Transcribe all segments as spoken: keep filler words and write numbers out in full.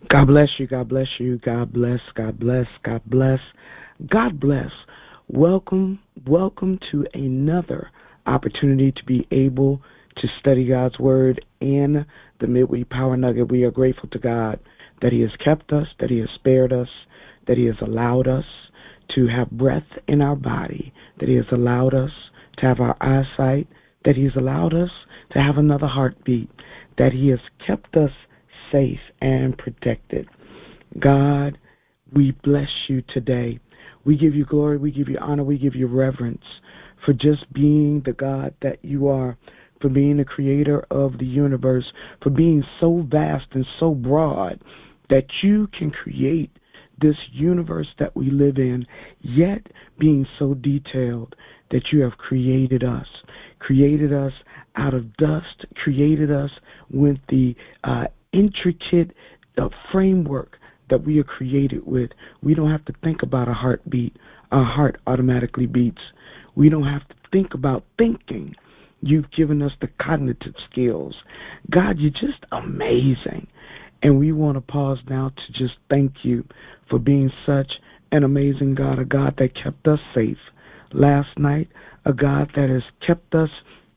God bless you. God bless you. God bless. God bless. God bless. God bless. Welcome. Welcome to another opportunity to be able to study God's Word in the Midweek Power Nugget. We are grateful to God that He has kept us, that He has spared us, that He has allowed us to have breath in our body, that He has allowed us to have our eyesight, that He has allowed us to have another heartbeat, that He has kept us safe and protected. God, we bless you today. We give you glory, we give you honor, we give you reverence for just being the God that you are, for being the creator of the universe, for being so vast and so broad that you can create this universe that we live in, yet being so detailed that you have created us, created us out of dust, created us with the uh, intricate uh, framework that we are created with. We don't have to think about a heartbeat. Our heart automatically beats. We don't have to think about thinking. You've given us the cognitive skills. God, you're just amazing. And we want to pause now to just thank you for being such an amazing God, a God that kept us safe last night, a God that has kept us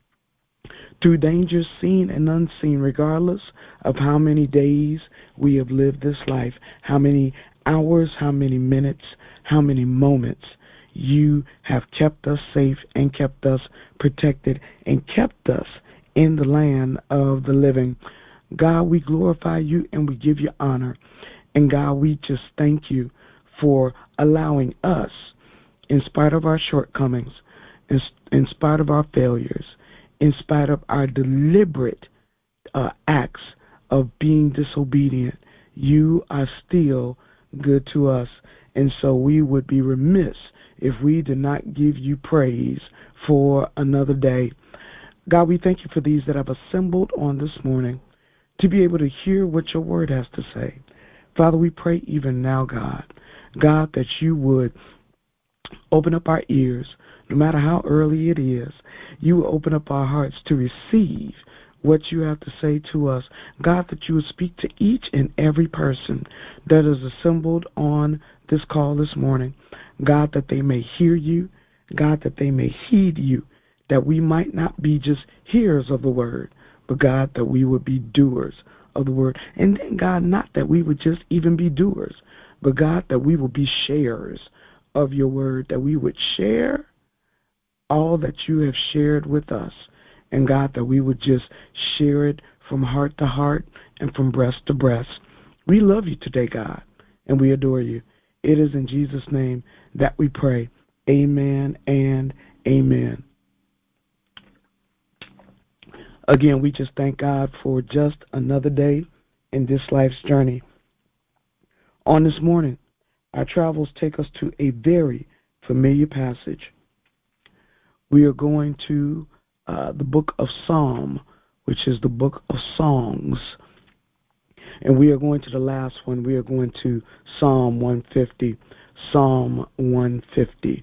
through dangers seen and unseen, regardless of how many days we have lived this life, how many hours, how many minutes, how many moments. You have kept us safe and kept us protected and kept us in the land of the living. God, we glorify you and we give you honor. And God, we just thank you for allowing us, in spite of our shortcomings, in, in spite of our failures, in spite of our deliberate uh, acts of being disobedient, you are still good to us. And so we would be remiss if we did not give you praise for another day. God, we thank you for these that have assembled on this morning to be able to hear what your word has to say. Father, we pray even now, God, God, that you would open up our ears, no matter how early it is. You will open up our hearts to receive what you have to say to us. God, that you would speak to each and every person that is assembled on this call this morning. God, that they may hear you. God, that they may heed you. That we might not be just hearers of the word, but God, that we would be doers of the word. And then, God, not that we would just even be doers, but God, that we will be sharers of your word, that we would share all that you have shared with us. And God, that we would just share it from heart to heart and from breast to breast. We love you today, God, and we adore you. It is in Jesus' name that we pray. Amen and amen. Again, we just thank God for just another day in this life's journey. On this morning, our travels take us to a very familiar passage. We are going to uh, the book of Psalm, which is the book of songs. And we are going to the last one. We are going to Psalm one fifty. Psalm one fifty.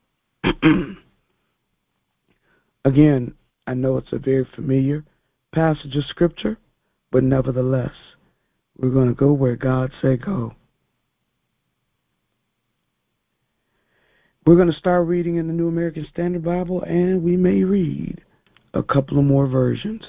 Again, I know it's a very familiar passage of Scripture, but nevertheless, we're going to go where God said go. We're going to start reading in the New American Standard Bible, and we may read a couple of more versions.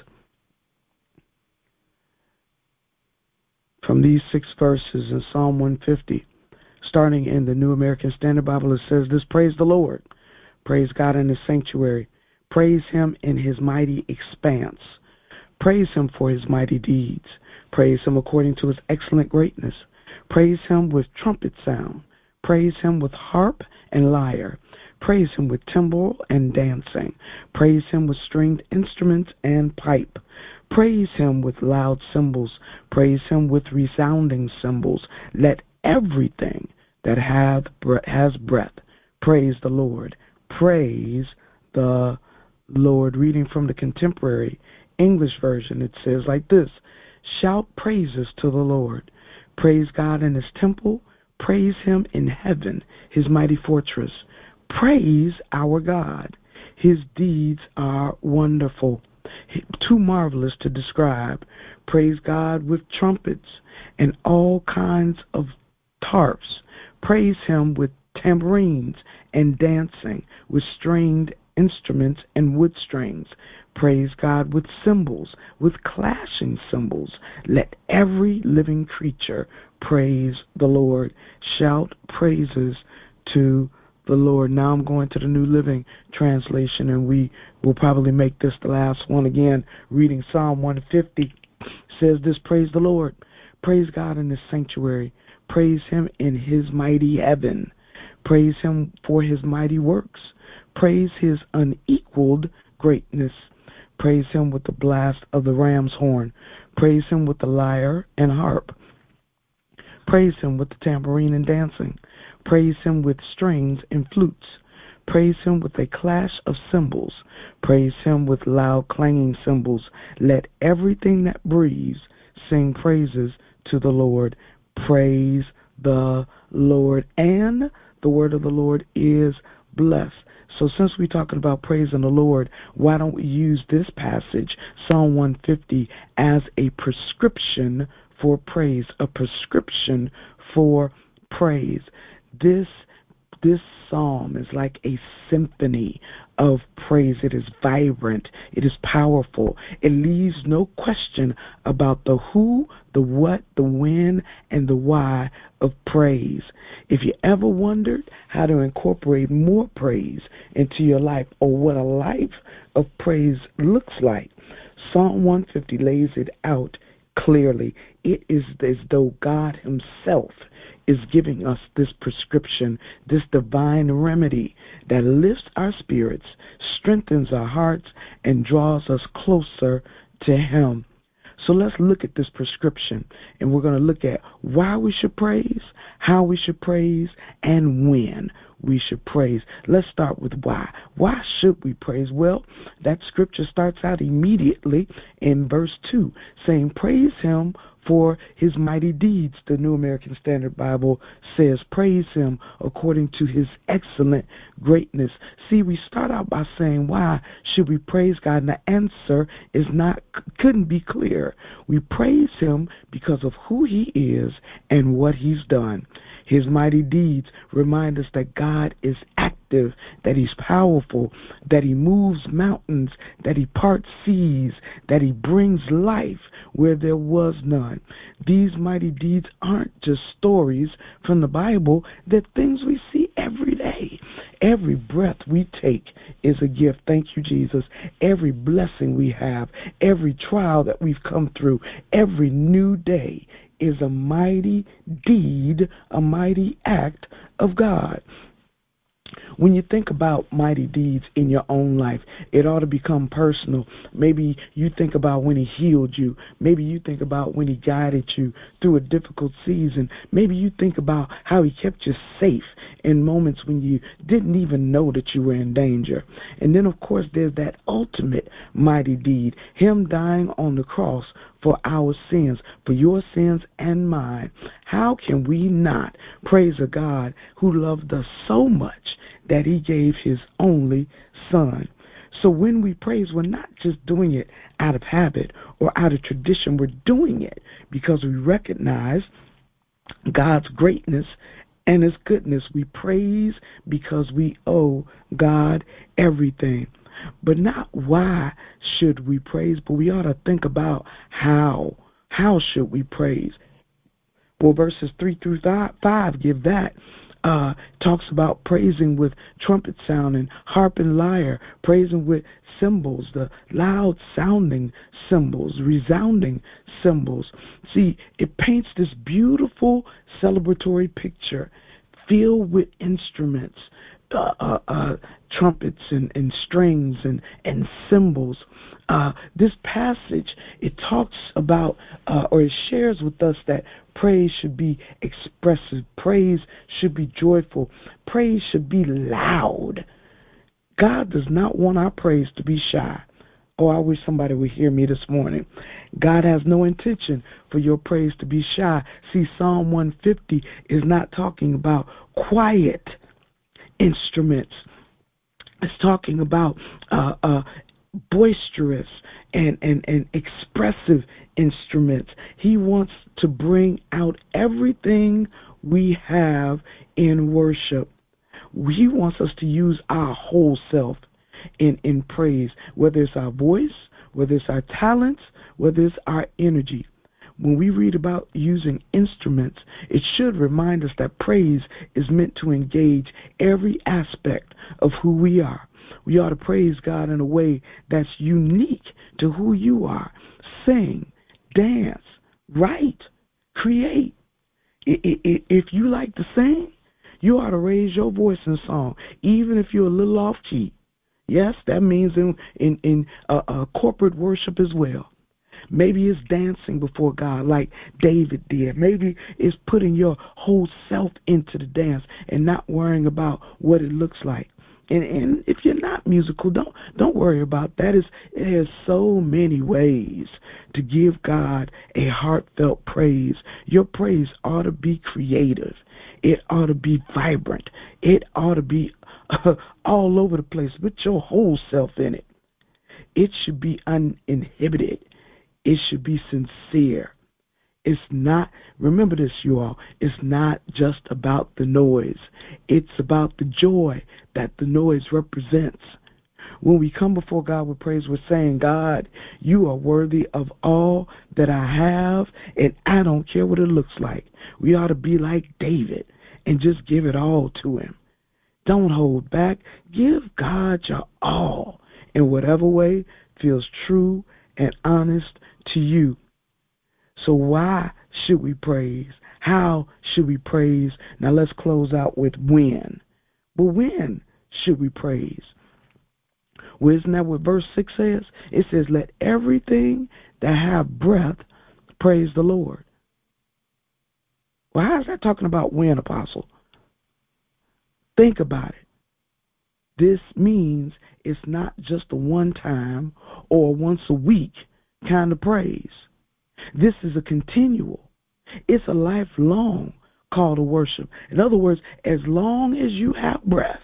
From these six verses in Psalm one fifty, starting in the New American Standard Bible, it says this: Praise the Lord. Praise God in his sanctuary. Praise him in his mighty expanse. Praise him for his mighty deeds. Praise him according to his excellent greatness. Praise him with trumpet sound. Praise him with harp and lyre. Praise him with timbrel and dancing. Praise him with stringed instruments and pipe. Praise him with loud cymbals. Praise him with resounding cymbals. Let everything that hath has breath praise the Lord. Praise the Lord. Reading from the Contemporary English Version, it says like this: Shout praises to the Lord. Praise God in his temple. Praise him in heaven, his mighty fortress. Praise our God. His deeds are wonderful. too marvelous to describe. Praise God with trumpets and all kinds of harps. Praise him with tambourines and dancing, with stringed instruments and wood strings. Praise God with cymbals, with clashing cymbals. Let every living creature praise the Lord. Shout praises to the Lord. Now I'm going to the New Living Translation, and we will probably make this the last one again. Reading Psalm one fifty says this: praise the Lord. Praise God in his sanctuary. Praise him in his mighty heaven. Praise him for his mighty works. Praise his unequaled greatness. Praise him with the blast of the ram's horn. Praise him with the lyre and harp. Praise him with the tambourine and dancing. Praise him with strings and flutes. Praise him with a clash of cymbals. Praise him with loud clanging cymbals. Let everything that breathes sing praises to the Lord. Praise the Lord. And the word of the Lord is blessed. So since we're talking about praising the Lord, why don't we use this passage, Psalm one fifty, as a prescription for praise, a prescription for praise. This this psalm is like a symphony of praise. It is vibrant. It is powerful. It leaves no question about the who, the what, the when, and the why of praise. If you ever wondered how to incorporate more praise into your life, or what a life of praise looks like, Psalm one fifty lays it out clearly. It is as though God himself is giving us this prescription, this divine remedy that lifts our spirits, strengthens our hearts, and draws us closer to him. So let's look at this prescription, and we're going to look at why we should praise, how we should praise, and when we should praise. Let's start with why. Why should we praise? Well, that scripture starts out immediately in verse two, saying, praise him for his mighty deeds. The New American Standard Bible says, praise him according to his excellent greatness. See, we start out by saying, why should we praise God? And the answer is not, couldn't be clear. We praise him because of who he is and what he's done. His mighty deeds remind us that God is active, that he's powerful, that he moves mountains, that he parts seas, that he brings life where there was none. These mighty deeds aren't just stories from the Bible. They're things we see every day. Every breath we take is a gift. Thank you, Jesus. Every blessing we have, every trial that we've come through, every new day is a mighty deed, a mighty act of God. When you think about mighty deeds in your own life, it ought to become personal. Maybe you think about when he healed you. Maybe you think about when he guided you through a difficult season. Maybe you think about how he kept you safe in moments when you didn't even know that you were in danger. And then, of course, there's that ultimate mighty deed, him dying on the cross for our sins, for your sins and mine. How can we not praise a God who loved us so much that he gave his only son? So when we praise, we're not just doing it out of habit or out of tradition. We're doing it because we recognize God's greatness and his goodness. We praise because we owe God everything. But not why should we praise, but we ought to think about how. How should we praise? Well, verses three through five give that. Uh, talks about praising with trumpet sound and harp and lyre, praising with cymbals, the loud sounding cymbals, resounding cymbals. See, it paints this beautiful celebratory picture filled with instruments, uh, uh, uh, trumpets and, and strings and, and cymbals. Uh, this passage, it talks about, uh, or it shares with us that praise should be expressive. Praise should be joyful. Praise should be loud. God does not want our praise to be shy. Oh, I wish somebody would hear me this morning. God has no intention for your praise to be shy. See, Psalm one fifty is not talking about quiet instruments. It's talking about uh, uh, boisterous and, and, and expressive instruments. He wants to bring out everything we have in worship. He wants us to use our whole self in, in praise, whether it's our voice, whether it's our talents, whether it's our energy. When we read about using instruments, it should remind us that praise is meant to engage every aspect of who we are. We ought to praise God in a way that's unique to who you are. Sing, dance, write, create. If you like to sing, you ought to raise your voice in song, even if you're a little off key. Yes, that means in in, in uh, uh, corporate worship as well. Maybe it's dancing before God like David did. Maybe it's putting your whole self into the dance and not worrying about what it looks like. And, and if you're not musical, don't don't worry about that. It's, there's so many ways to give God a heartfelt praise. Your praise ought to be creative. It ought to be vibrant. It ought to be uh, all over the place with your whole self in it. It should be uninhibited. It should be sincere. It's not, remember this, you all, it's not just about the noise. It's about the joy that the noise represents. When we come before God with praise, we're saying, God, you are worthy of all that I have, and I don't care what it looks like. We ought to be like David and just give it all to him. Don't hold back. Give God your all in whatever way feels true and honest to you. So why should we praise? How should we praise? Now let's close out with when. Well, when should we praise? Well, isn't that what verse six says? It says, let everything that have breath praise the Lord. Well, how is that talking about when, Apostle? Think about it. This means it's not just a one-time or once a week kind of praise. This is a continual. It's a lifelong call to worship. In other words, as long as you have breath,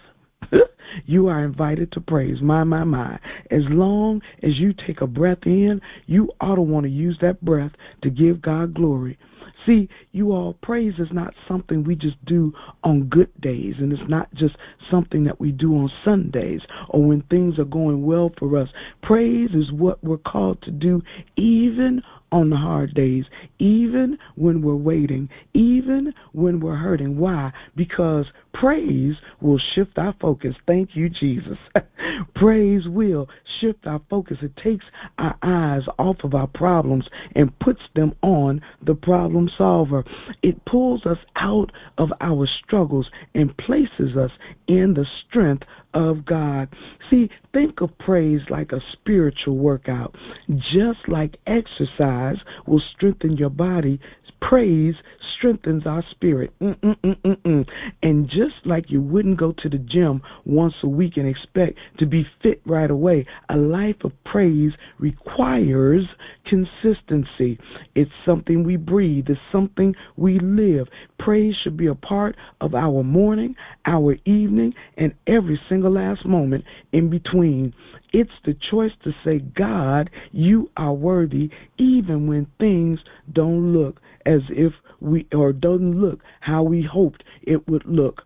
you are invited to praise. My, my, my. As long as you take a breath in, you ought to want to use that breath to give God glory. See, you all, praise is not something we just do on good days, and it's not just something that we do on Sundays or when things are going well for us. Praise is what we're called to do even on the hard days, even when we're waiting, even when we're hurting. Why? Because praise will shift our focus. Thank you, Jesus. Praise will shift our focus. It takes our eyes off of our problems and puts them on the problem solver. It pulls us out of our struggles and places us in the strength of God. See, think of praise like a spiritual workout. Just like exercise will strengthen your body, praise strengthens our spirit. Mm-mm-mm-mm-mm. And just like you wouldn't go to the gym once a week and expect to be fit right away, a life of praise requires consistency. It's something we breathe. It's something we live. Praise should be a part of our morning, our evening, and every single last moment in between. It's the choice to say, God, you are worthy, even when things don't look as if we, or don't look how we hoped it would look.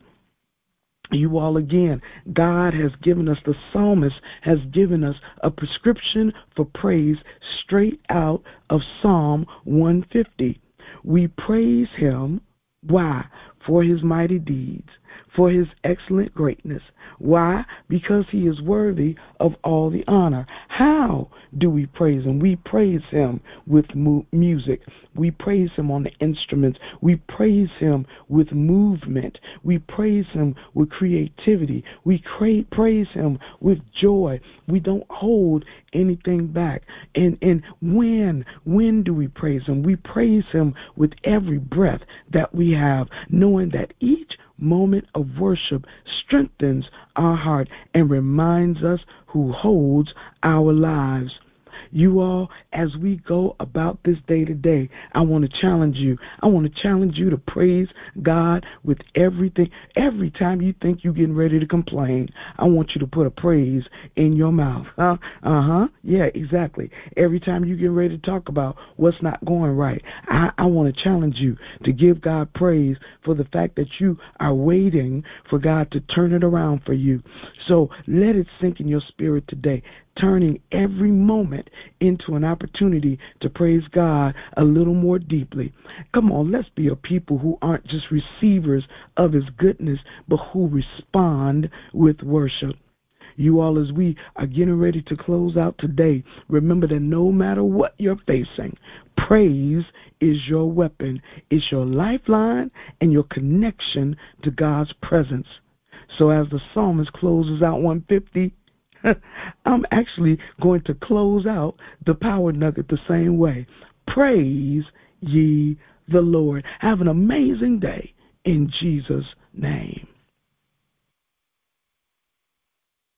You all, again, God has given us, the psalmist has given us a prescription for praise straight out of Psalm one fifty. We praise him. Why? For his mighty deeds, for his excellent greatness. Why? Because he is worthy of all the honor. How do we praise him? We praise him with mu- music. We praise him on the instruments. We praise him with movement. We praise him with creativity. We cra- praise him with joy. We don't hold anything back. And, and when, when do we praise him? We praise him with every breath that we have, knowing that each moment of worship strengthens our heart and reminds us who holds our lives. You all, as we go about this day to day, I want to challenge you. I want to challenge you to praise God with everything. Every time you think you're getting ready to complain, I want you to put a praise in your mouth. Huh? Uh-huh. Yeah, exactly. Every time you get ready to talk about what's not going right, I, I want to challenge you to give God praise for the fact that you are waiting for God to turn it around for you. So let it sink in your spirit today, turning every moment into an opportunity to praise God a little more deeply. Come on, let's be a people who aren't just receivers of his goodness, but who respond with worship. You all, as we are getting ready to close out today, remember that no matter what you're facing, praise is your weapon, it's your lifeline, and your connection to God's presence. So as the psalmist closes out one fifty, I'm actually going to close out the power nugget the same way. Praise ye the Lord. Have an amazing day in Jesus' name.